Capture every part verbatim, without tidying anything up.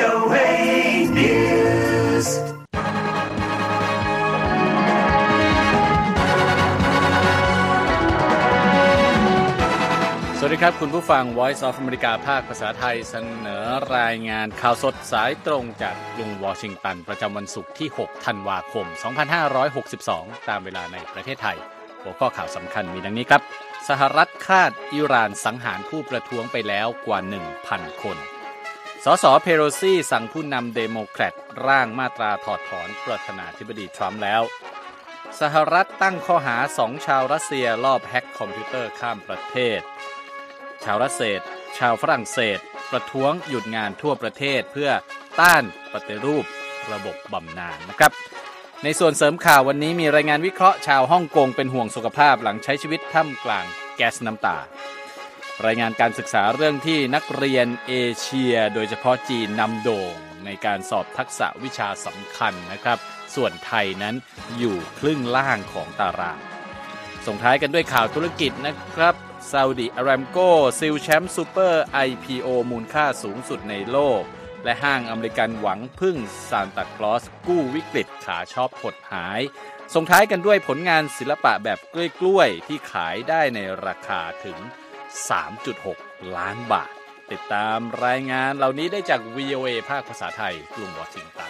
โอ เอ News สวัสดีครับคุณผู้ฟัง Voice of America ภาคภาษาไทยเสนอรายงานข่าวสดสายตรงจากกรุงวอชิงตันประจำวันศุกร์ที่หกธันวาคมสองพันห้าร้อยหกสิบสองตามเวลาในประเทศไทยหัวข้อข่าวสำคัญมีดังนี้ครับสหรัฐคาดอิหร่านสังหารผู้ประท้วงไปแล้วกว่า หนึ่งพัน คนสสเพโลซีสั่งผู้นำเดโมแครตร่างมาตราถอดถอนประธานาธิบดีทรัมป์แล้วสหรัฐตั้งข้อหาสองชาวรัสเซียลอบแฮ็กคอมพิวเตอร์ข้ามประเทศชาวรัสเซียชาวฝรั่งเศสประท้วงหยุดงานทั่วประเทศเพื่อต้านปฏิรูประบบบำนาญนะครับในส่วนเสริมข่าววันนี้มีรายงานวิเคราะห์ชาวฮ่องกงเป็นห่วงสุขภาพหลังใช้ชีวิตท่ามกลางแก๊สน้ำตารายงานการศึกษาเรื่องที่นักเรียนเอเชียโดยเฉพาะจีนนำโด่งในการสอบทักษะวิชาสำคัญนะครับส่วนไทยนั้นอยู่ครึ่งล่างของตารางส่งท้ายกันด้วยข่าวธุรกิจนะครับซาอุดิอารามโกซิลแชมป์ซูเปอร์ ไอ พี โอ มูลค่าสูงสุดในโลกและห้างอเมริกันหวังพึ่งซานตาคลอสกู้วิกฤตขาช็อปหดหายส่งท้ายกันด้วยผลงานศิลปะแบบกล้วยๆที่ขายได้ในราคาถึง สามจุดหก ล้านบาทติดตามรายงานเหล่านี้ได้จาก วี โอ เอ ภาคภาษาไทยกรุงวอชิงตัน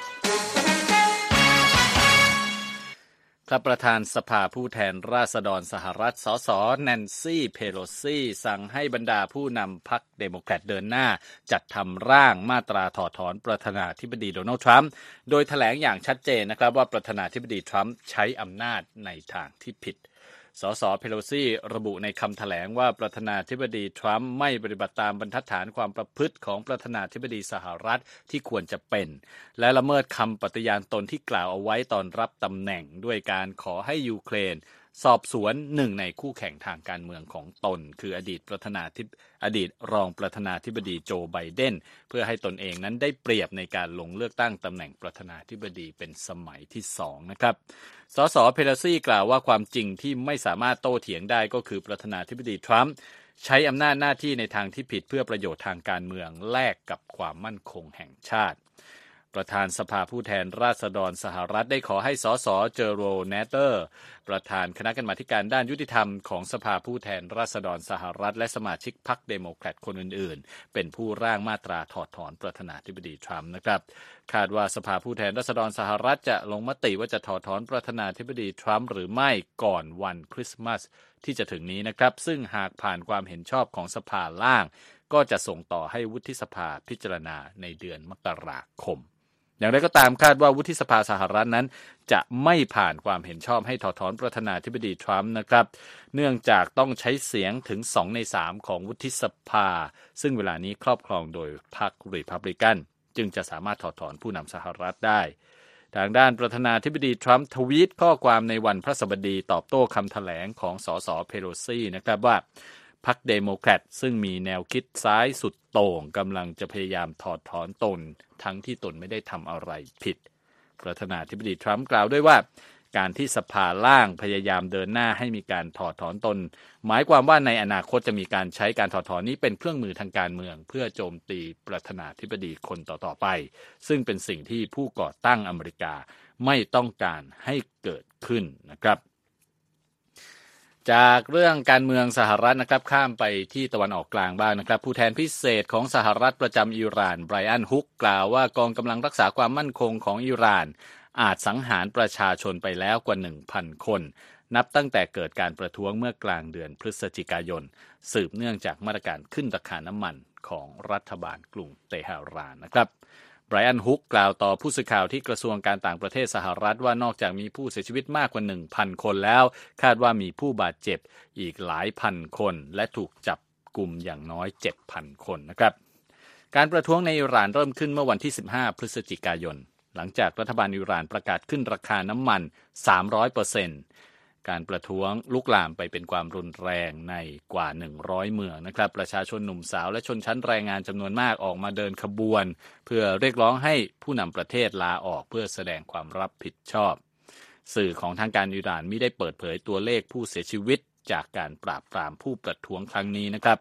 ครับประธานสภาผู้แทนราษฎรสหรัฐสสแนนซี่เพโลซีสั่งให้บรรดาผู้นำพรรคเดโมแครตเดินหน้าจัดทำร่างมาตราถอดถอนประธานาธิบดีโดนัลด์ทรัมป์โดยแถลงอย่างชัดเจนนะครับว่าประธานาธิบดีทรัมป์ใช้อำนาจในทางที่ผิดสสเพโลซีระบุในคำแถลงว่าประธานาธิบดีทรัมป์ไม่ปฏิบัติตามบรรทัดฐานความประพฤติของประธานาธิบดีสหรัฐที่ควรจะเป็นและละเมิดคำปฏิญาณตนที่กล่าวเอาไว้ตอนรับตำแหน่งด้วยการขอให้ยูเครนสอบสวนหนึ่งในคู่แข่งทางการเมืองของตนคืออดีตประธานาธิบอดีตรองประธานาธิบดีโจไบเดนเพื่อให้ตนเองนั้นได้เปรียบในการลงเลือกตั้งตำแหน่งประธานาธิบดีเป็นสมัยที่สองนะครับสสเพโลซีกล่าวว่าความจริงที่ไม่สามารถโต้เถียงได้ก็คือประธานาธิบดีทรัมป์ใช้อำนาจหน้าที่ในทางที่ผิดเพื่อประโยชน์ทางการเมืองแลกกับความมั่นคงแห่งชาติประธานสภาผู้แทนราษฎรสหรัฐได้ขอให้สสเจอโรแนเตอร์ประธานคณะกรรมาธิการด้านยุติธรรมของสภาผู้แทนราษฎรสหรัฐและสมาชิกพรรคเดโมแครตคนอื่นๆเป็นผู้ร่างมาตราถอดถอนประธานาธิบดีทรัมป์นะครับคาดว่าสภาผู้แทนราษฎรสหรัฐจะลงมติว่าจะถอดถอนประธานาธิบดีทรัมป์หรือไม่ก่อนวันคริสต์มาสที่จะถึงนี้นะครับซึ่งหากผ่านความเห็นชอบของสภาล่างก็จะส่งต่อให้วุฒิสภาพิจารณาในเดือนมกราคมอย่างไรก็ตามคาดว่าวุฒิสภาสหรัฐนั้นจะไม่ผ่านความเห็นชอบให้ถอดถอนประธานาธิบดีทรัมป์นะครับเนื่องจากต้องใช้เสียงถึงสองในสามของวุฒิสภาซึ่งเวลานี้ครอบครองโดยพรรครีพับลิกันจึงจะสามารถถอดถอนผู้นำสหรัฐได้ทางด้านประธานาธิบดีทรัมป์ทวีตข้อความในวันพฤหัสบดีตอบโต้คำแถลงของสสเพโลซีนะครับว่าพรรคเดโมแครตซึ่งมีแนวคิดซ้ายสุดโต่งกำลังจะพยายามถอดถอนตนทั้งที่ตนไม่ได้ทำอะไรผิดประธานาธิบดีทรัมป์กล่าวด้วยว่าการที่สภาล่างพยายามเดินหน้าให้มีการถอดถอนตนหมายความว่าในอนาคตจะมีการใช้การถอดถอนนี้เป็นเครื่องมือทางการเมืองเพื่อโจมตีประธานาธิบดีคนต่อๆไปซึ่งเป็นสิ่งที่ผู้ก่อตั้งอเมริกาไม่ต้องการให้เกิดขึ้นนะครับจากเรื่องการเมืองสหรัฐนะครับข้ามไปที่ตะวันออกกลางบ้างนะครับผู้แทนพิเศษของสหรัฐประจำอิหร่านไบรอันฮุกกล่าวว่ากองกำลังรักษาความมั่นคงของอิหร่านอาจสังหารประชาชนไปแล้วกว่า หนึ่งพัน คนนับตั้งแต่เกิดการประท้วงเมื่อกลางเดือนพฤศจิกายนสืบเนื่องจากมาตรการขึ้นราคาน้ำมันของรัฐบาลกรุงเตหะรานนะครับไบรอันฮุกกล่าวต่อผู้สื่อข่าวที่กระทรวงการต่างประเทศสหรัฐว่านอกจากมีผู้เสียชีวิตมากกว่า หนึ่งพัน คนแล้วคาดว่ามีผู้บาดเจ็บอีกหลายพันคนและถูกจับกุมอย่างน้อย เจ็ดพัน คนนะครับการประท้วงในอิหร่านเริ่มขึ้นเมื่อวันที่สิบห้าพฤศจิกายนหลังจากรัฐบาลอิหร่านประกาศขึ้นราคาน้ำมัน สามร้อยเปอร์เซ็นต์ การประท้วงลุกลามไปเป็นความรุนแรงในกว่าหนึ่งร้อยเมืองนะครับประชาชนหนุ่มสาวและชนชั้นแรงงานจำนวนมากออกมาเดินขบวนเพื่อเรียกร้องให้ผู้นำประเทศลาออกเพื่อแสดงความรับผิดชอบสื่อของทางการอิหร่านมิได้เปิดเผยตัวเลขผู้เสียชีวิตจากการปราบปรามผู้ประท้วงครั้งนี้นะครับ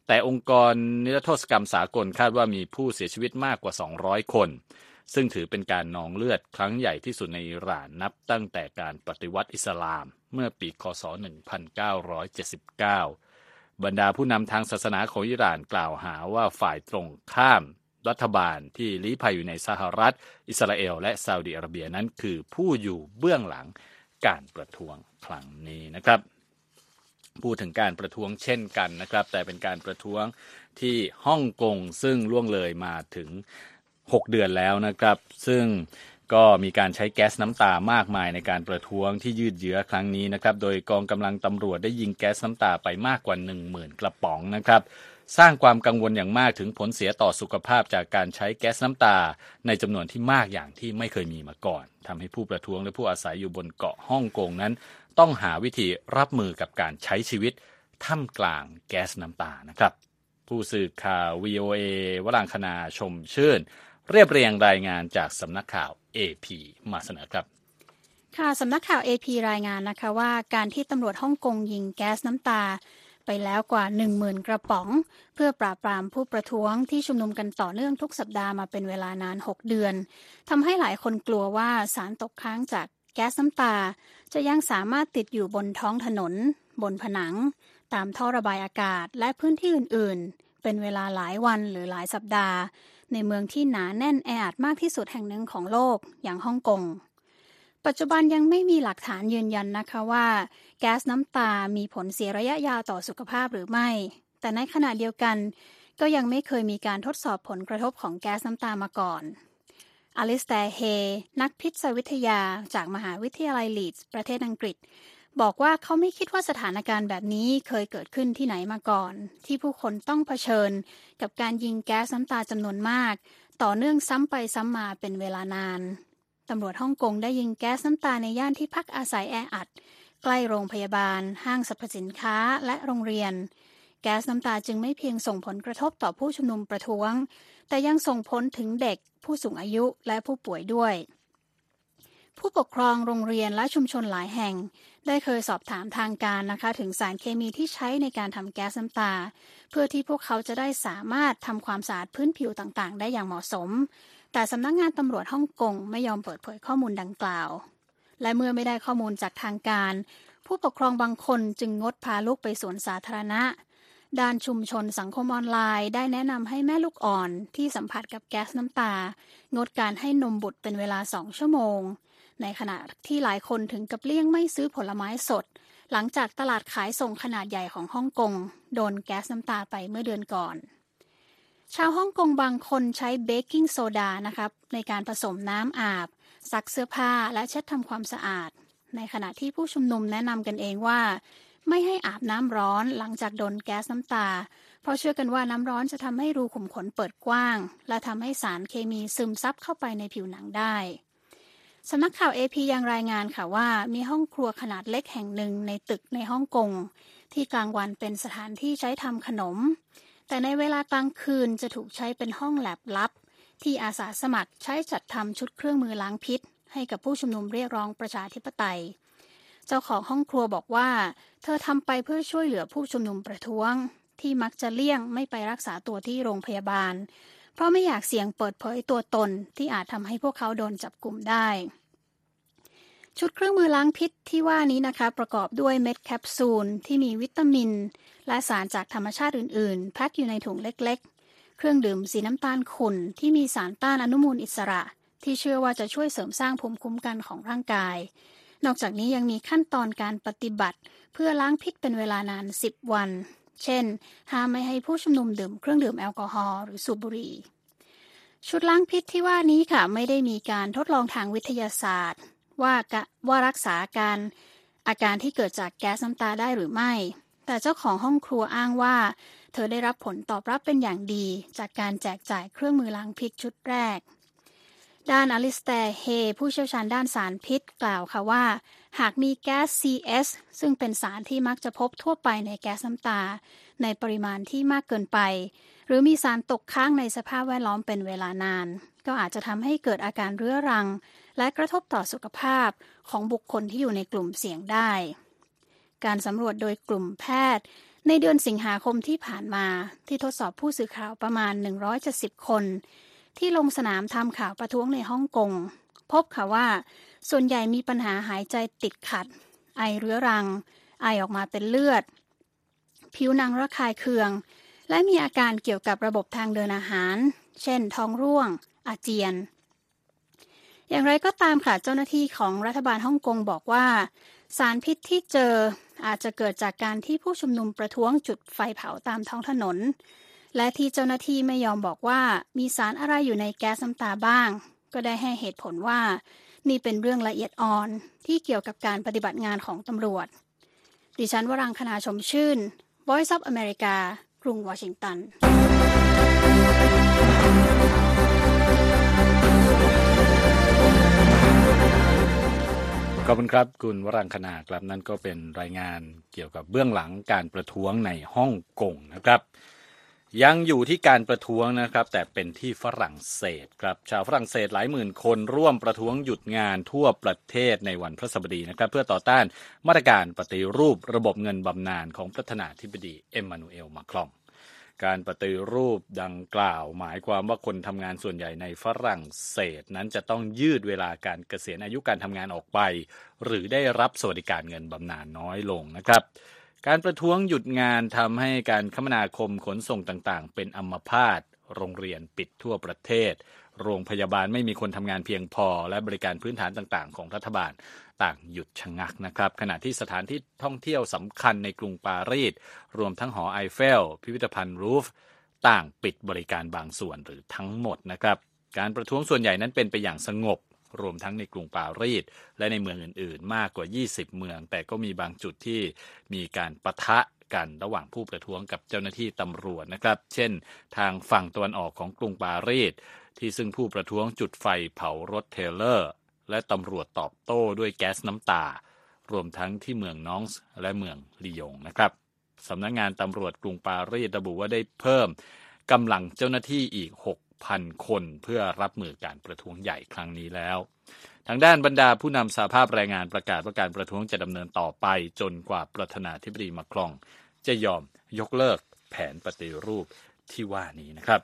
แต่องค์กรนิรโทษกรรมสากลคาดว่ามีผู้เสียชีวิตมากกว่าสองร้อยคนซึ่งถือเป็นการนองเลือดครั้งใหญ่ที่สุดในอิหร่านนับตั้งแต่การปฏิวัติอิสลามเมื่อปีคศหนึ่งพันเก้าร้อยเจ็ดสิบเก้าบรรดาผู้นำทางศาสนาของอิหร่านกล่าวหาว่าฝ่ายตรงข้ามรัฐบาลที่ลี้ภัยอยู่ในสหรัฐอิสราเอลและซาอุดิอาระเบียนั้นคือผู้อยู่เบื้องหลังการประท้วงครั้งนี้นะครับพูดถึงการประท้วงเช่นกันนะครับแต่เป็นการประท้วงที่ฮ่องกงซึ่งล่วงเลยมาถึงหกเดือนแล้วนะครับซึ่งก็มีการใช้แก๊สน้ำตามากมายในการประท้วงที่ยืดเยื้อครั้งนี้นะครับโดยกองกำลังตำรวจได้ยิงแก๊สน้ำตาไปมากกว่า หนึ่งหมื่น กระป๋องนะครับสร้างความกังวลอย่างมากถึงผลเสียต่อสุขภาพจากการใช้แก๊สน้ำตาในจำนวนที่มากอย่างที่ไม่เคยมีมาก่อนทำให้ผู้ประท้วงและผู้อาศัยอยู่บนเกาะฮ่องกงนั้นต้องหาวิธีรับมือกับการใช้ชีวิตท่ามกลางแก๊สน้ำตานะครับผู้สื่อข่าว วี โอ เอ วรังคณาชมชื่นเรียบเรียงรายงานจากสำนักข่าว เอ พี มาเสนอครับค่ะสำนักข่าว เอ พี รายงานนะคะว่าการที่ตำรวจฮ่องกงยิงแก๊สน้ำตาไปแล้วกว่า หนึ่งหมื่น กระป๋องเพื่อปราบปรามผู้ประท้วงที่ชุมนุมกันต่อเนื่องทุกสัปดาห์มาเป็นเวลานานหกเดือนทำให้หลายคนกลัวว่าสารตกค้างจากแก๊สน้ำตาจะยังสามารถติดอยู่บนท้องถนนบนผนังตามท่อระบายอากาศและพื้นที่อื่นๆเป็นเวลาหลายวันหรือหลายสัปดาห์ในเมืองที่หนาแน่นแออัดมากที่สุดแห่งหนึ่งของโลกอย่างฮ่องกงปัจจุบันยังไม่มีหลักฐานยืนยันนะคะว่าแก๊สน้ำตามีผลเสียระยะยาวต่อสุขภาพหรือไม่แต่ในขณะเดียวกันก็ยังไม่เคยมีการทดสอบผลกระทบของแก๊สน้ำตามาก่อนอลิสแตร์เฮนักพิษวิทยาจากมหาวิทยาลัยลีดส์ประเทศอังกฤษบอกว่าเขาไม่คิดว่าสถานการณ์แบบนี้เคยเกิดขึ้นที่ไหนมาก่อนที่ผู้คนต้องเผชิญกับการยิงแก๊สน้ำตาจำนวนมากต่อเนื่องซ้ำไปซ้ำมาเป็นเวลานานตำรวจฮ่องกงได้ยิงแก๊สน้ำตาในย่านที่พักอาศัยแออัดใกล้โรงพยาบาลห้างสรรพสินค้าและโรงเรียนแก๊สน้ำตาจึงไม่เพียงส่งผลกระทบต่อผู้ชุมนุมประท้วงแต่ยังส่งผลถึงเด็กผู้สูงอายุและผู้ป่วยด้วยผู้ปกครองโรงเรียนและชุมชนหลายแห่งได้เคยสอบถามทางการนะคะถึงสารเคมีที่ใช้ในการทำแก๊สน้ำตาเพื่อที่พวกเขาจะได้สามารถทำความสะอาดพื้นผิวต่างๆได้อย่างเหมาะสมแต่สำนักงานตำรวจฮ่องกงไม่ยอมเปิดเผยข้อมูลดังกล่าวและเมื่อไม่ได้ข้อมูลจากทางการผู้ปกครองบางคนจึงงดพาลูกไปสวนสาธารณะด้านชุมชนสังคมออนไลน์ได้แนะนำให้แม่ลูกอ่อนที่สัมผัสกับแก๊สน้ำตางดการให้นมบุตรเป็นเวลาสองชั่วโมงในขณะที่หลายคนถึงกับเลี่ยงไม่ซื้อผลไม้สดหลังจากตลาดขายส่งขนาดใหญ่ของฮ่องกงโดนแก๊สน้ำตาไปเมื่อเดือนก่อนชาวฮ่องกงบางคนใช้เบกกิ้งโซดานะครับในการผสมน้ำอาบซักเสื้อผ้าและเช็ดทำความสะอาดในขณะที่ผู้ชุมนุมแนะนำกันเองว่าไม่ให้อาบน้ำร้อนหลังจากโดนแก๊สน้ำตาเพราะเชื่อกันว่าน้ำร้อนจะทำให้รูขุมขนเปิดกว้างและทำให้สารเคมีซึมซับเข้าไปในผิวหนังได้สำนักข่าว เอ พี ยังรายงานค่ะว่ามีห้องครัวขนาดเล็กแห่งหนึ่งในตึกในฮ่องกงที่กลางวันเป็นสถานที่ใช้ทำขนมแต่ในเวลากลางคืนจะถูกใช้เป็นห้องแลบลับที่อาสาสมัครใช้จัดทำชุดเครื่องมือล้างพิษให้กับผู้ชุมนุมเรียกร้องประชาธิปไตยเจ้าของห้องครัวบอกว่าเธอทำไปเพื่อช่วยเหลือผู้ชุมนุมประท้วงที่มักจะเลี่ยงไม่ไปรักษาตัวที่โรงพยาบาลเพราะไม่อยากเสี่ยงเปิดเผยตัวตนที่อาจทำให้พวกเขาโดนจับกุมได้ชุดเครื่องมือล้างพิษที่ว่านี้นะคะประกอบด้วยเม็ดแคปซูลที่มีวิตามินและสารจากธรรมชาติอื่นๆแพ็คอยู่ในถุงเล็กๆเครื่องดื่มสีน้ำตาลขุ่นที่มีสารต้านอนุมูลอิสระที่เชื่อว่าจะช่วยเสริมสร้างภูมิคุ้มกันของร่างกายนอกจากนี้ยังมีขั้นตอนการปฏิบัติเพื่อล้างพิษเป็นเวลานานสิบวันเช่นห้ามไม่ให้ผู้ชุมนุมดื่มเครื่องดื่มแอลกอฮอล์หรือสูบบุหรี่ชุดล้างพิษที่ว่านี้ค่ะไม่ได้มีการทดลองทางวิทยาศาสตร์ว่าว่ารักษาการอาการที่เกิดจากแก๊สน้ำตาได้หรือไม่แต่เจ้าของห้องครัวอ้างว่าเธอได้รับผลตอบรับเป็นอย่างดีจากการแจกจ่ายเครื่องมือล้างพิษชุดแรกด้านอลิสแตร์เฮผู้เชี่ยวชาญด้านสารพิษกล่าวค่ะว่าหากมีแก๊ส ซี เอส ซึ่งเป็นสารที่มักจะพบทั่วไปในแก๊สน้ำตาในปริมาณที่มากเกินไปหรือมีสารตกค้างในสภาพแวดล้อมเป็นเวลานานก็อาจจะทำให้เกิดอาการเรื้อรังและกระทบต่อสุขภาพของบุคคลที่อยู่ในกลุ่มเสี่ยงได้การสำรวจโดยกลุ่มแพทย์ในเดือนสิงหาคมที่ผ่านมาที่ทดสอบผู้สื่อข่าวประมาณหนึ่งร้อยเจ็ดสิบคนที่ลงสนามทำข่าวประท้วงในฮ่องกงพบค่ะว่าส่วนใหญ่มีปัญหาหายใจติดขัดไอเรื้อรังไอออกมาเป็นเลือดผิวหนังระคายเคืองและมีอาการเกี่ยวกับระบบทางเดินอาหารเช่นท้องร่วงอาเจียนอย่างไรก็ตามค่ะเจ้าหน้าที่ของรัฐบาลฮ่องกงบอกว่าสารพิษที่เจออาจจะเกิดจากการที่ผู้ชุมนุมประท้วงจุดไฟเผาตามท้องถนนและที่เจ้าหน้าที่ไม่ยอมบอกว่ามีสารอะไรอยู่ในแก๊สน้ำตาบ้างก็ได้ให้เหตุผลว่านี่เป็นเรื่องละเอียดอ่อนที่เกี่ยวกับการปฏิบัติงานของตำรวจดิฉันวรังคณาชมชื่น Voice of America กรุงวอชิงตันขอบคุณครับคุณวรังคณาครับนั่นก็เป็นรายงานเกี่ยวกับเบื้องหลังการประท้วงในฮ่องกงนะครับยังอยู่ที่การประท้วงนะครับแต่เป็นที่ฝรั่งเศสครับชาวฝรั่งเศสหลายหมื่นคนร่วมประท้วงหยุดงานทั่วประเทศในวันพฤหัสบดีนะครับเพื่อต่อต้านมาตรการปฏิรูประบบเงินบำนาญของประธานาธิบดีเอ็มมานูเอล มาครองการปฏิรูปดังกล่าวหมายความว่าคนทำงานส่วนใหญ่ในฝรั่งเศสนั้นจะต้องยืดเวลาการเกษียณอายุการทำงานออกไปหรือได้รับสวัสดิการเงินบำนาญน้อยลงนะครับการประท้วงหยุดงานทำให้การคมนาคมขนส่งต่างๆเป็นอัมพาตโรงเรียนปิดทั่วประเทศโรงพยาบาลไม่มีคนทำงานเพียงพอและบริการพื้นฐานต่างๆของรัฐบาลต่างหยุดชะงักนะครับขณะที่สถานที่ท่องเที่ยวสำคัญในกรุงปารีสรวมทั้งหอไอเฟลพิพิธภัณฑ์รูฟต่างปิดบริการบางส่วนหรือทั้งหมดนะครับการประท้วงส่วนใหญ่นั้นเป็นไปอย่างสงบรวมทั้งในกรุงปารีสและในเมืองอื่นๆมากกว่ายี่สิบเมืองแต่ก็มีบางจุดที่มีการปะทะกันระหว่างผู้ประท้วงกับเจ้าหน้าที่ตำรวจนะครับเช่นทางฝั่งตะวันออกของกรุงปารีสที่ซึ่งผู้ประท้วงจุดไฟเผารถเทรลเลอร์และตำรวจตอบโต้ด้วยแก๊สน้ำตารวมทั้งที่เมืองนองส์และเมืองลียงนะครับสำนักงานตำรวจกรุงปารีสระบุว่าได้เพิ่มกำลังเจ้าหน้าที่อีก หกพัน คนเพื่อรับมือการประท้วงใหญ่ครั้งนี้แล้วทางด้านบรรดาผู้นำสหภาพแรงงานประกาศว่าการประท้วงจะดำเนินต่อไปจนกว่าประธานาธิบดีมาครองจะยอมยกเลิกแผนปฏิรูปที่ว่านี้นะครับ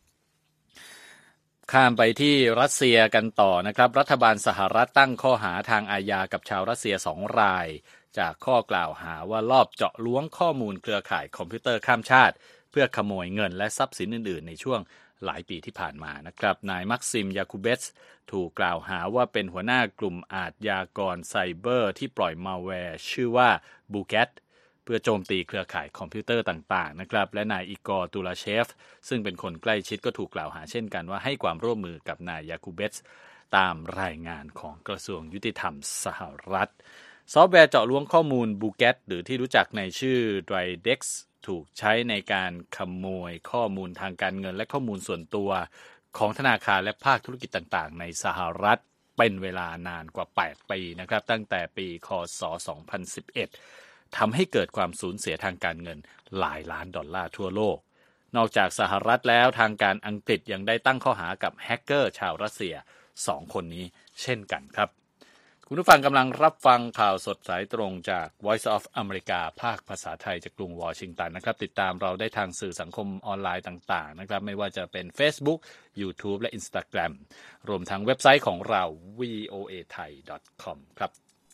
ข้ามไปที่รัสเซียกันต่อนะครับรัฐบาลสหรัฐตั้งข้อหาทางอาญากับชาวรัสเซียสองรายจากข้อกล่าวหาว่าลอบเจาะล้วงข้อมูลเครือข่ายคอมพิวเตอร์ข้ามชาติเพื่อขโมยเงินและทรัพย์สินอื่นๆในช่วงหลายปีที่ผ่านมานะครับนายมักซิมยาคูเบสถูกกล่าวหาว่าเป็นหัวหน้ากลุ่มอาชญากรไซเบอร์ที่ปล่อยมัลแวร์ชื่อว่าบูแกตเพื่อโจมตีเครือข่ายคอมพิวเตอร์ต่างๆนะครับและนายอีกอร์ตูลาเชฟซึ่งเป็นคนใกล้ชิดก็ถูกกล่าวหาเช่นกันว่าให้ความร่วมมือกับนายยาคูเบสตามรายงานของกระทรวงยุติธรรมสหรัฐซอฟต์แวร์เจาะล้วงข้อมูลบูแกตหรือที่รู้จักในชื่อ Dridex ถูกใช้ในการขโมยข้อมูลทางการเงินและข้อมูลส่วนตัวของธนาคารและภาคธุรกิจต่างๆในสหรัฐเป็นเวลานานกว่าแปดปีนะครับตั้งแต่ปีค.ศ. สองพันสิบเอ็ดทำให้เกิดความสูญเสียทางการเงินหลายล้านดอลลาร์ทั่วโลกนอกจากสหรัฐแล้วทางการอังกฤษยังได้ตั้งข้อหากับแฮกเกอร์ชาวรัสเซียสองคนนี้เช่นกันครับคุณผู้ฟังกำลังรับฟังข่าวสดสายตรงจาก Voice of America ภาคภาษาไทยจากกรุงวอชิงตันนะครับติดตามเราได้ทางสื่อสังคมออนไลน์ต่างๆนะครับไม่ว่าจะเป็น Facebook YouTube และ Instagram รวมทั้งเว็บไซต์ของเรา วี โอ เอ ไทย ดอท คอม ครับ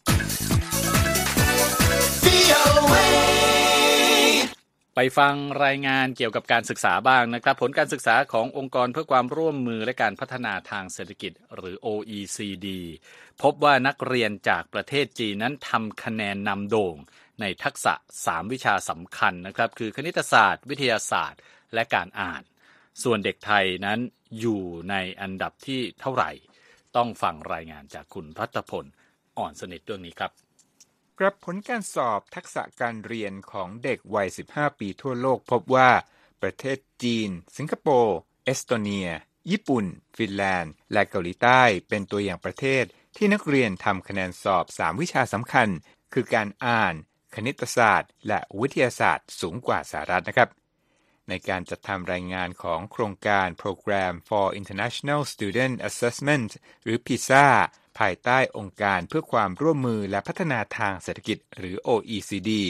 ไปฟังรายงานเกี่ยวกับการศึกษาบ้างนะครับผลการศึกษาขององค์กรเพื่อความร่วมมือและการพัฒนาทางเศรษฐกิจหรือ โอ อี ซี ดี พบว่านักเรียนจากประเทศจีนนั้นทำคะแนนนำโด่งในทักษะสามวิชาสำคัญนะครับคือคณิตศาสตร์วิทยาศาสตร์และการอ่านส่วนเด็กไทยนั้นอยู่ในอันดับที่เท่าไหร่ต้องฟังรายงานจากคุณรัตพลอ่อนสนิทเรื่องนี้ครับกลับผลการสอบทักษะการเรียนของเด็กวัยสิบห้าปีทั่วโลกพบว่าประเทศจีนสิงคโปร์เอสโตเนียญี่ปุ่นฟินแลนด์และเกาหลีใต้เป็นตัวอย่างประเทศที่นักเรียนทำคะแนนสอบสามวิชาสำคัญคือการอ่านคณิตศาสตร์และวิทยาศาสตร์สูงกว่าสหรัฐนะครับในการจัดทำรายงานของโครงการ Program for International Student Assessment หรือ พี ไอ เอ เอ ภายใต้องค์การเพื่อความร่วมมือและพัฒนาทางเศรษฐกิจหรือ โอ อี ซี ดี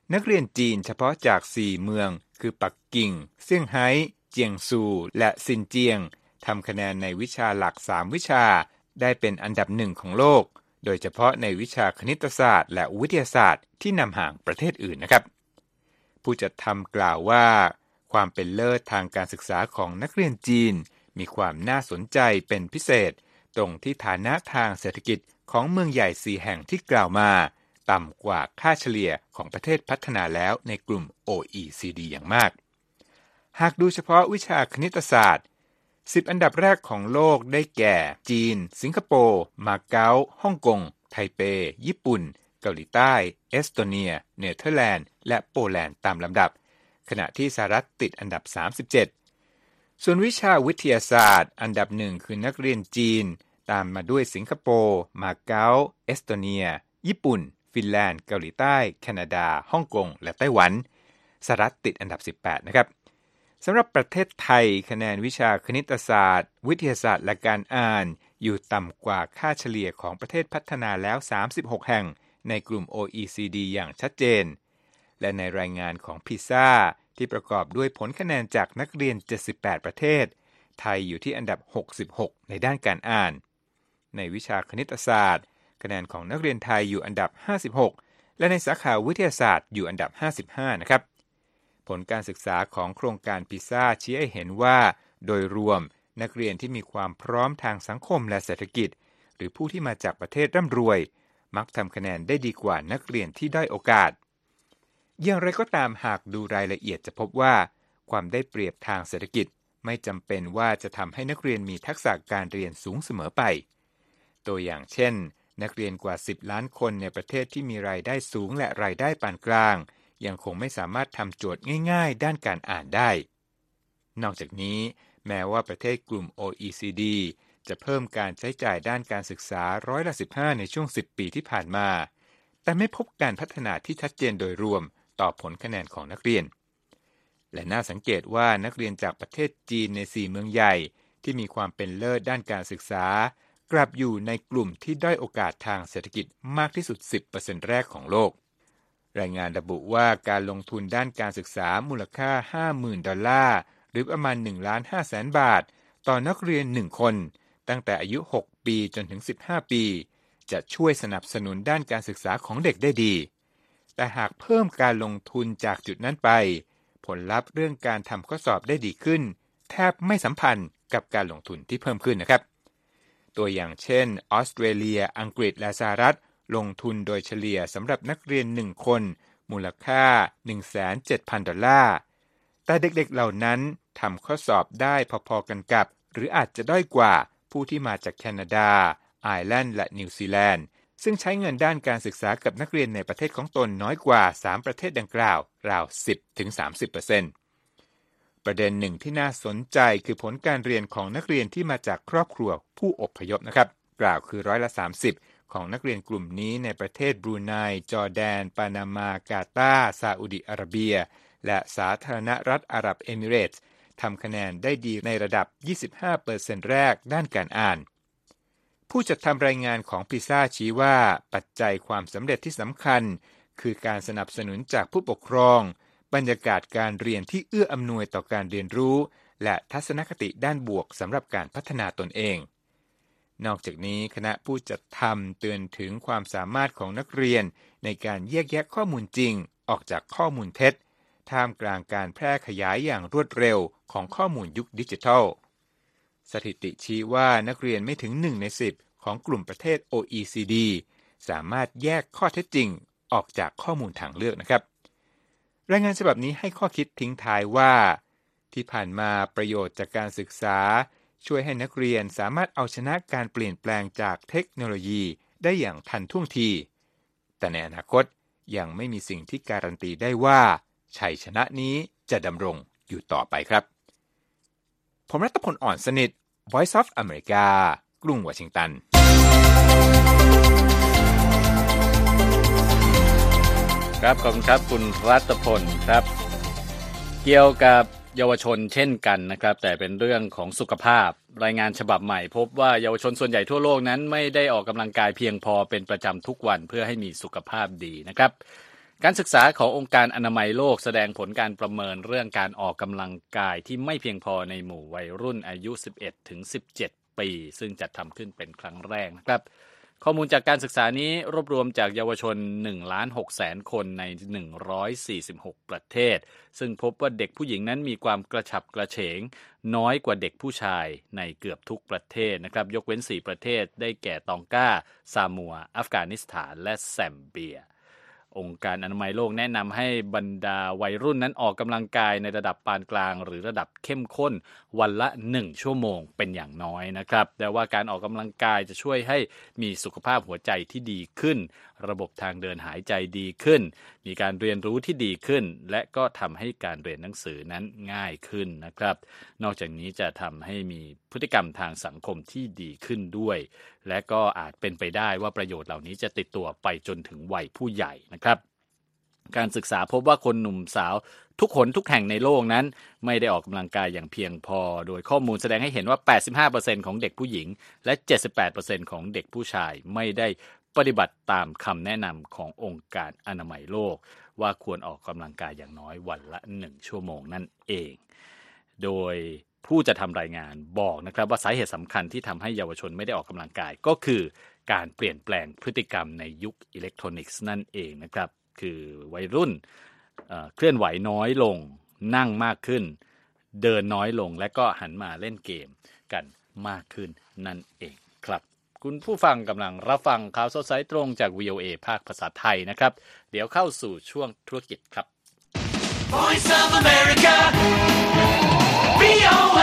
นักเรียนจีนเฉพาะจากสี่เมืองคือปักกิ่งเซี่ยงไฮ้เจียงซูและซินเจียงทำคะแนนในวิชาหลักสามวิชาได้เป็นอันดับหนึ่งของโลกโดยเฉพาะในวิชาคณิตศาสตร์และวิทยาศาสตร์ที่นำห่างประเทศอื่นนะครับผู้จัดทำกล่าวว่าความเป็นเลิศทางการศึกษาของนักเรียนจีนมีความน่าสนใจเป็นพิเศษตรงที่ฐานะทางเศรษฐกิจของเมืองใหญ่สี่แห่งที่กล่าวมาต่ำกว่าค่าเฉลี่ยของประเทศพัฒนาแล้วในกลุ่ม โอ อี ซี ดี อย่างมากหากดูเฉพาะวิชาคณิตศาสตร์สิบอันดับแรกของโลกได้แก่จีนสิงคโปร์มาเก๊าฮ่องกงไทเปญี่ปุ่นเกาหลีใต้เอสโตเนียเนเธอร์แลนด์และโปแลนด์ตามลำดับขณะที่สหรัฐติดอันดับสามสิบเจ็ดส่วนวิชาวิทยาศาสตร์อันดับหนึ่งคือนักเรียนจีนตามมาด้วยสิงคโปร์มาเก๊าเอสโตเนียญี่ปุ่นฟินแลนด์เกาหลีใต้แคนาดาฮ่องกงและไต้หวันสหรัฐติดอันดับสิบแปดนะครับสำหรับประเทศไทยคะแนนวิชาคณิตศาสตร์วิทยาศาสตร์และการอ่านอยู่ต่ำกว่าค่าเฉลี่ยของประเทศพัฒนาแล้วสามสิบหกแห่งในกลุ่ม โอ อี ซี ดี อย่างชัดเจนและในรายงานของพีซ่าที่ประกอบด้วยผลคะแนนจากนักเรียนเจ็ดสิบแปดประเทศไทยอยู่ที่อันดับหกสิบหกในด้านการอ่านในวิชาคณิตศาสตร์คะแนนของนักเรียนไทยอยู่อันดับห้าสิบหกและในสาขาวิทยาศาสตร์อยู่อันดับห้าสิบห้านะครับผลการศึกษาของโครงการพีซ่าชี้ให้เห็นว่าโดยรวมนักเรียนที่มีความพร้อมทางสังคมและเศรษฐกิจหรือผู้ที่มาจากประเทศร่ำรวยมักทำคะแนนได้ดีกว่านักเรียนที่ด้อยโอกาสอย่างไรก็ตามหากดูรายละเอียดจะพบว่าความได้เปรียบทางเศรษฐกิจไม่จำเป็นว่าจะทำให้นักเรียนมีทักษะการเรียนสูงเสมอไปตัวอย่างเช่นนักเรียนกว่าสิบล้านคนในประเทศที่มีรายได้สูงและรายได้ปานกลางยังคงไม่สามารถทำโจทย์ง่ายๆด้านการอ่านได้นอกจากนี้แม้ว่าประเทศกลุ่ม โอ อี ซี ดี จะเพิ่มการใช้จ่ายด้านการศึกษาร้อยละสิบห้าในช่วงสิบปีที่ผ่านมาแต่ไม่พบการพัฒนาที่ชัดเจนโดยรวมต่อผลคะแนนของนักเรียนและน่าสังเกตว่านักเรียนจากประเทศจีนในสี่เมืองใหญ่ที่มีความเป็นเลิศด้านการศึกษากลับอยู่ในกลุ่มที่ด้อยโอกาสทางเศรษฐกิจมากที่สุด สิบเปอร์เซ็นต์ แรกของโลกรายงานระบุว่าการลงทุนด้านการศึกษามูลค่า ห้าหมื่น ดอลลาร์หรือประมาณ หนึ่งล้านห้าแสน บาทต่อนักเรียนหนึ่งคนตั้งแต่อายุหกปีจนถึงสิบห้าปีจะช่วยสนับสนุนด้านการศึกษาของเด็กได้ดีแต่หากเพิ่มการลงทุนจากจุดนั้นไปผลลัพธ์เรื่องการทำข้อสอบได้ดีขึ้นแทบไม่สัมพันธ์กับการลงทุนที่เพิ่มขึ้นนะครับตัวอย่างเช่นออสเตรเลียอังกฤษและสหรัฐลงทุนโดยเฉลี่ยสำหรับนักเรียนหนึ่งคนมูลค่า หนึ่งแสนเจ็ดพัน ดอลลาร์แต่เด็กๆเหล่านั้นทำข้อสอบได้พอๆกันกับหรืออาจจะด้อยกว่าผู้ที่มาจากแคนาดาไอร์แลนด์และนิวซีแลนด์ซึ่งใช้เงินด้านการศึกษากับนักเรียนในประเทศของตนน้อยกว่าสามประเทศดังกล่าวราว สิบถึงสามสิบเปอร์เซ็นต์ ประเด็นหนึ่งที่น่าสนใจคือผลการเรียนของนักเรียนที่มาจากครอบครัวผู้อพยพนะครับกล่าวคือร้อยละสามสิบของนักเรียนกลุ่มนี้ในประเทศบรูไนจอร์แดนปานามากาตาร์ซาอุดิอาระเบียและสาธารณรัฐอาหรับเอมิเรตส์ทำคะแนนได้ดีในระดับ ยี่สิบห้าเปอร์เซ็นต์ แรกด้านการอ่านผู้จัดทำรายงานของพีซ่าชี้ว่าปัจจัยความสำเร็จที่สำคัญคือการสนับสนุนจากผู้ปกครองบรรยากาศการเรียนที่เอื้ออำนวยต่อการเรียนรู้และทัศนคติด้านบวกสำหรับการพัฒนาตนเองนอกจากนี้คณะผู้จัดทำเตือนถึงความสามารถของนักเรียนในการแยกแยะข้อมูลจริงออกจากข้อมูลเท็จท่ามกลางการแพร่ขยายอย่างรวดเร็วของข้อมูลยุคดิจิทัลสถิติชี้ว่านักเรียนไม่ถึงหนึ่งในสิบของกลุ่มประเทศ โอ อี ซี ดี สามารถแยกข้อเท็จจริงออกจากข้อมูลทางเลือกนะครับรายงานฉบับนี้ให้ข้อคิดทิ้งท้ายว่าที่ผ่านมาประโยชน์จากการศึกษาช่วยให้นักเรียนสามารถเอาชนะการเปลี่ยนแปลงจากเทคโนโลยีได้อย่างทันท่วงทีแต่ในอนาคตยังไม่มีสิ่งที่การันตีได้ว่าชัยชนะนี้จะดำรงอยู่ต่อไปครับผมรัตพลอ่อนสนิท Voice of America กรุงวอชิงตันครับขอบคุณครับคุณรัตพลครับเกี่ยวกับเยาวชนเช่นกันนะครับแต่เป็นเรื่องของสุขภาพรายงานฉบับใหม่พบว่าเยาวชนส่วนใหญ่ทั่วโลกนั้นไม่ได้ออกกำลังกายเพียงพอเป็นประจำทุกวันเพื่อให้มีสุขภาพดีนะครับการศึกษาขององค์การอนามัยโลกแสดงผลการประเมินเรื่องการออกกำลังกายที่ไม่เพียงพอในหมู่วัยรุ่นอายุ สิบเอ็ดถึงสิบเจ็ด ปีซึ่งจัดทำขึ้นเป็นครั้งแรกนะครับข้อมูลจากการศึกษานี้รวบรวมจากเยาวชน หนึ่งล้านหกแสน คนใน หนึ่งร้อยสี่สิบหก ประเทศซึ่งพบว่าเด็กผู้หญิงนั้นมีความกระฉับกระเฉงน้อยกว่าเด็กผู้ชายในเกือบทุกประเทศนะครับยกเว้นสี่ประเทศได้แก่ตองกาซามัวอัฟกานิสถานและแซมเบียองค์การอนามัยโลกแนะนำให้บรรดาวัยรุ่นนั้นออกกำลังกายในระดับปานกลางหรือระดับเข้มข้นวันละหนึ่งชั่วโมงเป็นอย่างน้อยนะครับแต่ว่าการออกกำลังกายจะช่วยให้มีสุขภาพหัวใจที่ดีขึ้นระบบทางเดินหายใจดีขึ้นมีการเรียนรู้ที่ดีขึ้นและก็ทำให้การเรียนหนังสือนั้นง่ายขึ้นนะครับนอกจากนี้จะทำให้มีพฤติกรรมทางสังคมที่ดีขึ้นด้วยและก็อาจเป็นไปได้ว่าประโยชน์เหล่านี้จะติดตัวไปจนถึงวัยผู้ใหญ่นะครับการศึกษาพบว่าคนหนุ่มสาวทุกคนทุกแห่งในโลกนั้นไม่ได้ออกกำลังกายอย่างเพียงพอโดยข้อมูลแสดงให้เห็นว่า แปดสิบห้าเปอร์เซ็นต์ ของเด็กผู้หญิงและ เจ็ดสิบแปดเปอร์เซ็นต์ ของเด็กผู้ชายไม่ได้ปฏิบัติตามคำแนะนำขององค์การอนามัยโลกว่าควรออกกำลังกายอย่างน้อยวันละหนึ่งชั่วโมงนั่นเองโดยผู้จะทำรายงานบอกนะครับว่าสาเหตุสำคัญที่ทำให้เยาวชนไม่ได้ออกกำลังกายก็คือการเปลี่ยนแปลงพฤติกรรมในยุคอิเล็กทรอนิกส์นั่นเองนะครับคือวัยรุ่น เอ่อ เคลื่อนไหวน้อยลงนั่งมากขึ้นเดินน้อยลงและก็หันมาเล่นเกมกันมากขึ้นนั่นเองครับคุณผู้ฟังกำลังรับฟังข่าวสดสายตรงจาก วี โอ เอ ภาคภาษาไทยนะครับเดี๋ยวเข้าสู่ช่วงธุรกิจครับ Voice of America วี โอ เอ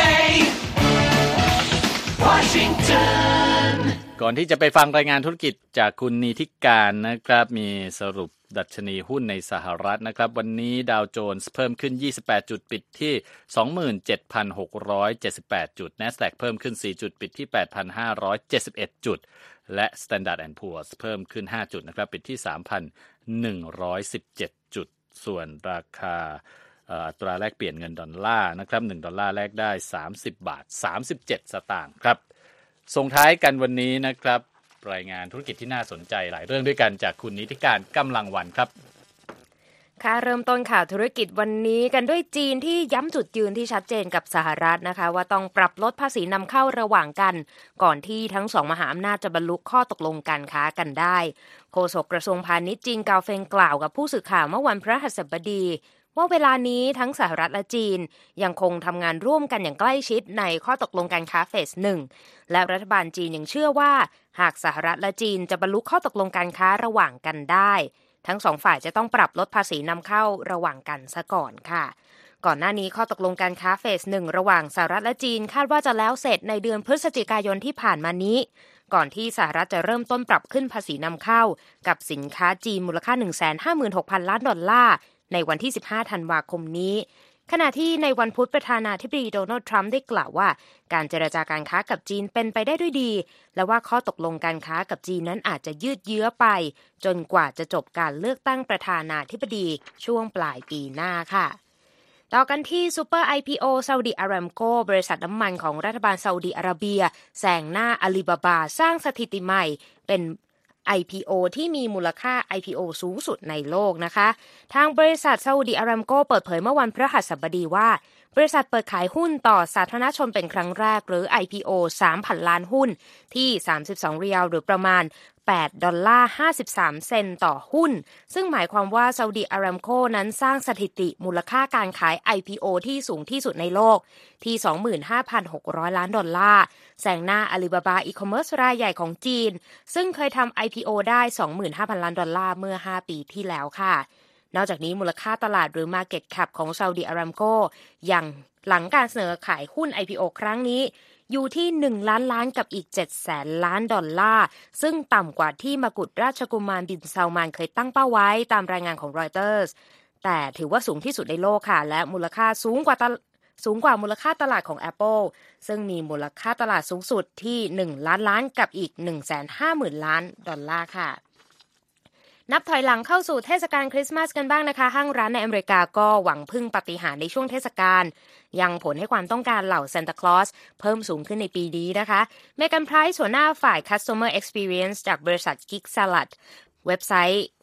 Washington ก่อนที่จะไปฟังรายงานธุรกิจจากคุณนีทิการนะครับมีสรุปดัชนีหุ้นในสหรัฐนะครับวันนี้ดาวโจนส์เพิ่มขึ้นยี่สิบแปดจุดปิดที่ สองหมื่นเจ็ดพันหกร้อยเจ็ดสิบแปด จุด NASDAQ เพิ่มขึ้นสี่จุดปิดที่ แปดพันห้าร้อยเจ็ดสิบเอ็ด จุดและ Standard แอนด์ Poor's เพิ่มขึ้นห้าจุดนะครับปิดที่ สามพันหนึ่งร้อยสิบเจ็ด จุดส่วนราคาอัตราแลกเปลี่ยนเงินดอลลาร์นะครับหนึ่งดอลลาร์แลกได้สามสิบบาทสามสิบเจ็ดสตางค์ครับส่งท้ายกันวันนี้นะครับรายงานธุรกิจที่น่าสนใจหลายเรื่องด้วยกันจากคุณนิติการกำลังวันครับค่ะเริ่มต้นข่าวธุรกิจวันนี้กันด้วยจีนที่ย้ำจุดยืนที่ชัดเจนกับสหรัฐนะคะว่าต้องปรับลดภาษีนำเข้าระหว่างกันก่อนที่ทั้งสองมหาอำนาจจะบรรลุข้อตกลงการค้ากันได้โฆษกกระทรวงพาณิชย์จีนกาวเฟงกล่าวกับผู้สื่อข่าวเมื่อวันพฤหัสบดีว่าเวลานี้ทั้งสหรัฐและจีนยังคงทำงานร่วมกันอย่างใกล้ชิดในข้อตกลงการค้าเฟสหนึ่งและรัฐบาลจีนยังเชื่อว่าหากสหรัฐและจีนจะบรรลุข้อตกลงการค้าระหว่างกันได้ทั้งสองฝ่ายจะต้องปรับลดภาษีนำเข้าระหว่างกันซะก่อนค่ะก่อนหน้านี้ข้อตกลงการค้าเฟสหนึ่งระหว่างสหรัฐและจีนคาดว่าจะแล้วเสร็จในเดือนพฤศจิกายนที่ผ่านมานี้ก่อนที่สหรัฐจะเริ่มต้นปรับขึ้นภาษีนำเข้ากับสินค้าจีนมูลค่า หนึ่งแสนห้าหมื่นหกพัน ล้านดอลลาร์ในวันที่สิบห้าธันวาคมนี้ขณะที่ในวันพุธประธานาธิบดีโดนัลด์ทรัมป์ได้กล่าวว่าการเจรจาการค้ากับจีนเป็นไปได้ด้วยดีและว่าข้อตกลงการค้ากับจีนนั้นอาจจะยืดเยื้อไปจนกว่าจะจบการเลือกตั้งประธานาธิบดีช่วงปลายปีหน้าค่ะต่อกันที่ซูเปอร์ ไอ พี โอ ซาอุดิอารามโกบริษัทน้ำมันของรัฐบาลซาอุดิอาระเบียแซงหน้าอาลีบาบาสร้างสถิติใหม่เป็นไอ พี โอ ที่มีมูลค่า ไอ พี โอ สูงสุดในโลกนะคะทางบริษัทซาอุดิอารามโกเปิดเผยเมื่อวันพฤหัสบดีว่าบริษัทเปิดขายหุ้นต่อสาธารณชนเป็นครั้งแรกหรือ ไอ พี โอ สามพัน ล้านหุ้นที่สามสิบสองเรียลหรือประมาณแปดดอลลาร์ห้าสิบสามเซนต์ต่อหุ้นซึ่งหมายความว่าซาอุดิอารามโกนั้นสร้างสถิติมูลค่าการขาย ไอ พี โอ ที่สูงที่สุดในโลกที่ สองหมื่นห้าพันหกร้อย ล้านดอลลาร์แซงหน้าอาลีบาบาอีคอมเมิร์ซรายใหญ่ของจีนซึ่งเคยทำ ไอ พี โอ ได้ สองหมื่นห้าพัน ล้านดอลลาร์เมื่อห้าปีที่แล้วค่ะนอกจากนี้มูลค่าตลาดหรือ Market Cap ของซาอุดิอารามโกยังหลังการเสนอขายหุ้น ไอ พี โอ ครั้งนี้อยู่ที่หนึ่งล้านล้านกับอีกเจ็ดแสนล้านดอลลาร์ซึ่งต่ำกว่าที่มกุฎราชกุมารบินซัลมานเคยตั้งเป้าไว้ตามรายงานของรอยเตอร์สแต่ถือว่าสูงที่สุดในโลกค่ะและมูลค่าสูงกว่าสูงกว่ามูลค่าตลาดของ Apple ซึ่งมีมูลค่าตลาดสูงสุดที่หนึ่งล้านล้านกับอีก หนึ่งแสนห้าหมื่น ล้านดอลลาร์ค่ะนับถอยหลังเข้าสู่เทศกาลคริสต์มาสกันบ้างนะคะห้างร้านในอเมริกาก็หวังพึ่งปาฏิหาริย์ในช่วงเทศกาลยังผลให้ความต้องการเหล่าซานตาคลอสเพิ่มสูงขึ้นในปีนี้นะคะเมแกนไพรซ์หัวหน้าฝ่าย Customer Experience จากบริษัท Geek Salad เว็บไซต์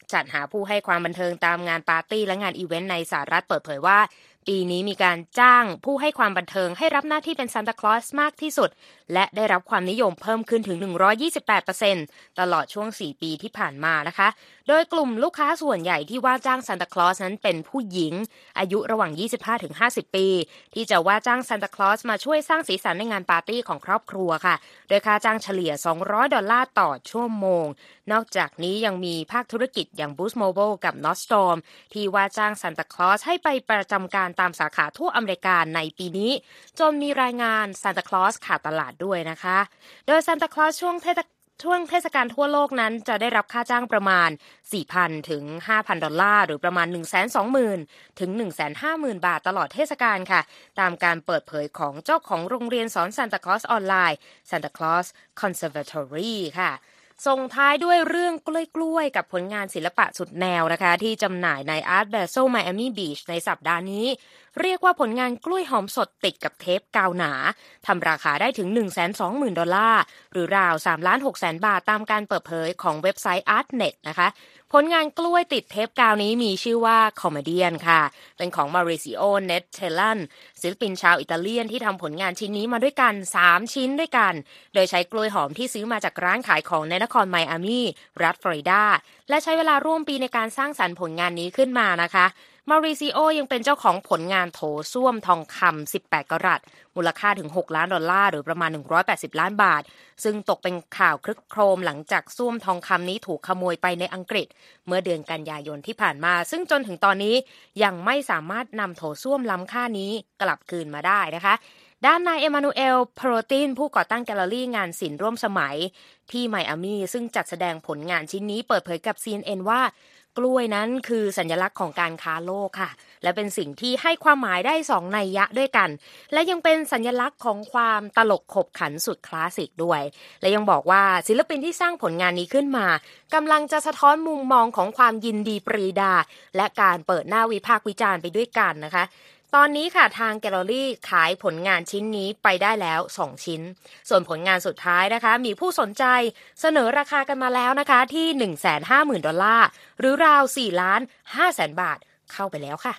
จัดหาผู้ให้ความบันเทิงตามงานปาร์ตี้และงานอีเวนต์ในสหรัฐเปิดเผยว่าปีนี้มีการจ้างผู้ให้ความบันเทิงให้รับหน้าที่เป็นซานตาคลอสมากที่สุดและได้รับความนิยมเพิ่มขึ้นถึง หนึ่งร้อยยี่สิบแปดเปอร์เซ็นต์ ตลอดช่วงสี่ปีที่ผ่านมานะคะโดยกลุ่มลูกค้าส่วนใหญ่ที่ว่าจ้างซานตาคลอสนั้นเป็นผู้หญิงอายุระหว่าง ยี่สิบห้าถึงห้าสิบ ปีที่จะว่าจ้างซานตาคลอสมาช่วยสร้างสีสันในงานปาร์ตี้ของครอบครัวค่ะโดยค่าจ้างเฉลี่ยสองร้อยดอลลาร์ต่อชั่วโมงนอกจากนี้ยังมีภาคธุรกิจอย่าง Boost Mobile กับ Nordstrom ที่ว่าจ้างซานตาคลอสให้ไปประจำการตามสาขาทั่วอเมริกาในปีนี้จนมีรายงานซานตาคลอสขาดตลาดด้วยนะคะโดยซานตาคลอสช่วงเทศช่วงเทศกาลทั่วโลกนั้นจะได้รับค่าจ้างประมาณ สี่พัน ถึง ห้าพัน ดอลลาร์หรือประมาณ หนึ่งแสนสองหมื่น ถึง หนึ่งแสนห้าหมื่น บาทตลอดเทศกาลค่ะตามการเปิดเผยของเจ้าของโรงเรียนสอนซานตาคลอสออนไลน์ Santa Claus Conservatory ค่ะส่งท้ายด้วยเรื่องกล้วยๆกับผลงานศิลปะสุดแนวนะคะที่จำหน่ายใน Art Basel Miami Beach ในสัปดาห์นี้เรียกว่าผลงานกล้วยหอมสดติดกับเทปกาวหนาทำราคาได้ถึง หนึ่งแสนสองหมื่น ดอลลาร์หรือราว สามล้านหกแสน บาทตามการเปิดเผยของเว็บไซต์ Artnet นะคะผลงานกล้วยติดเทปกาวนี้มีชื่อว่า Comedian ค่ะเป็นของ Maurizio Nettellan ศิลปินชาวอิตาเลียนที่ทำผลงานชิ้นนี้มาด้วยกันสามชิ้นด้วยกันโดยใช้กล้วยหอมที่ซื้อมาจากร้านขายของในนครไมอามีรัฐฟลอริดาและใช้เวลาร่วมปีในการสร้างสรรค์ผลงานนี้ขึ้นมานะคะมาริซิโอยังเป็นเจ้าของผลงานโถส้วมทองคำสิบแปดกะรัตมูลค่าถึงหกล้านดอลลาร์หรือประมาณหนึ่งร้อยแปดสิบล้านบาทซึ่งตกเป็นข่าวคลึกโครมหลังจากส้วมทองคำนี้ถูกขโมยไปในอังกฤษเมื่อเดือนกันยายนที่ผ่านมาซึ่งจนถึงตอนนี้ยังไม่สามารถนำโถส้วมล้ำค่านี้กลับคืนมาได้นะคะด้านนายเอมานูเอล โพรตินผู้ก่อตั้งแกลเลอรี่งานศิลป์ร่วมสมัยที่ไมอามีซึ่งจัดแสดงผลงานชิ้นนี้เปิดเผยกับ ซี เอ็น เอ็น ว่ากล้วยนั้นคือสัญลักษณ์ของการค้าโลกค่ะและเป็นสิ่งที่ให้ความหมายได้สองนัยยะด้วยกันและยังเป็นสัญลักษณ์ของความตลกขบขันสุดคลาสสิกด้วยและยังบอกว่าศิลปินที่สร้างผลงานนี้ขึ้นมากำลังจะสะท้อนมุมมองของความยินดีปรีดาและการเปิดหน้าวิพากษ์วิจารณ์ไปด้วยกันนะคะตอนนี้ค่ะทางแกลเลอรี่ขายผลงานชิ้นนี้ไปได้แล้วสองชิ้นส่วนผลงานสุดท้ายนะคะมีผู้สนใจเสนอราคากันมาแล้วนะคะที่ หนึ่งแสนห้าหมื่น ดอลลาร์หรือราว สี่ล้านห้าแสน บาทเข้าไปแล้วค่ะ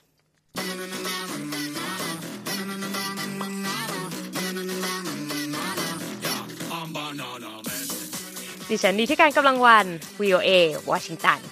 ดิฉันดีที่การกำลังวัน วี โอ เอ วอชิงตัน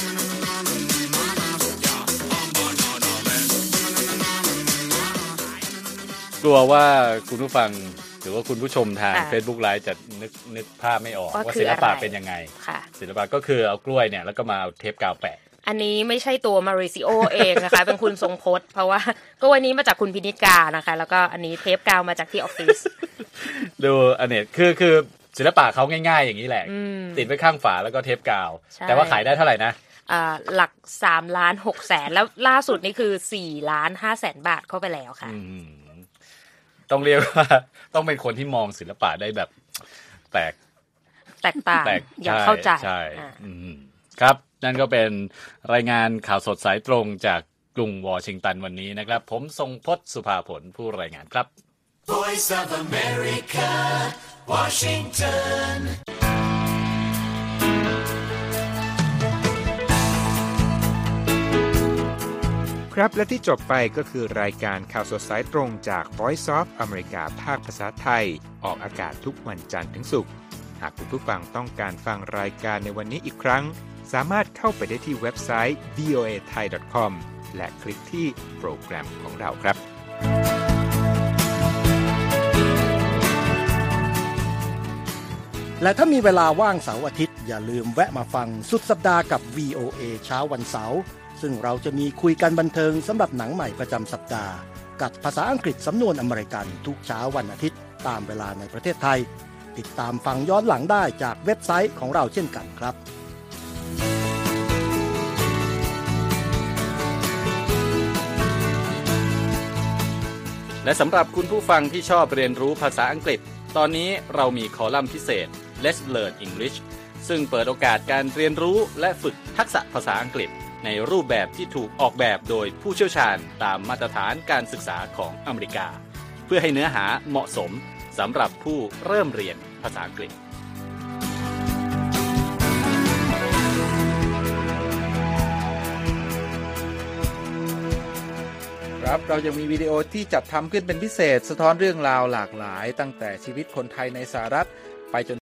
กลัวว่าคุณผู้ฟังหรือว่าคุณผู้ชมทาง Facebook Live จะนึกนึกภาพไม่ออกว่าศิลปะเป็นยังไงศิลปะก็คือเอากล้วยเนี่ยแล้วก็มาเอาเทปกาวแปะอันนี้ไม่ใช่ตัวมาริซิโอเองนะคะเป็นคุณทรงพจน์เพราะว่ากล้วยนี้มาจากคุณพินิจกานะคะแล้วก็อันนี้เทปกาวมาจากที่ออฟฟิศดูอันนี้คือคือศิลปะเขาง่ายๆอย่างนี้แหละติดไว้ข้างฝาแล้วก็เทปกาวแต่ว่าขายได้เท่าไหร่นะอ่าหลักสามล้านหกแสนแล้วล่าสุดนี่คือสี่ล้านห้าแสนบาทเข้าไปแล้วค่ะต้องเรียกว่าต้องเป็นคนที่มองศิลปะได้แบบแปลกแตกต่างอยากเข้าใจใช่ครับนั่นก็เป็นรายงานข่าวสดสายตรงจากกรุงวอชิงตันวันนี้นะครับผมทรงพจน์สุภาผลผู้รายงานครับ Voice of America Washington ครับและที่จบไปก็คือรายการข่าวสดสายตรงจาก Voice of America ภาคภาษาไทยออกอากาศทุกวันจันทร์ถึงศุกร์หากคุณผู้ฟังต้องการฟังรายการในวันนี้อีกครั้งสามารถเข้าไปได้ที่เว็บไซต์ วี โอ เอ ไทย ดอท คอม และคลิกที่โปรแกรมของเราครับและถ้ามีเวลาว่างเสาร์อาทิตย์อย่าลืมแวะมาฟังสุดสัปดาห์กับ วี โอ เอ เช้าวันเสาร์ซึ่งเราจะมีคุยกันบันเทิงสำหรับหนังใหม่ประจำสัปดาห์กับภาษาอังกฤษสำนวนอเมริกันทุกเช้าวันอาทิตย์ตามเวลาในประเทศไทยติดตามฟังย้อนหลังได้จากเว็บไซต์ของเราเช่นกันครับและสำหรับคุณผู้ฟังที่ชอบเรียนรู้ภาษาอังกฤษตอนนี้เรามีคอลัมน์พิเศษ Let's Learn English ซึ่งเปิดโอกาสการเรียนรู้และฝึกทักษะภาษาอังกฤษในรูปแบบที่ถูกออกแบบโดยผู้เชี่ยวชาญตามมาตรฐานการศึกษาของอเมริกาเพื่อให้เนื้อหาเหมาะสมสำหรับผู้เริ่มเรียนภาษาอังกฤษครับเรายังมีวิดีโอที่จัดทำขึ้นเป็นพิเศษสะท้อนเรื่องราวหลากหลายตั้งแต่ชีวิตคนไทยในสหรัฐไปจน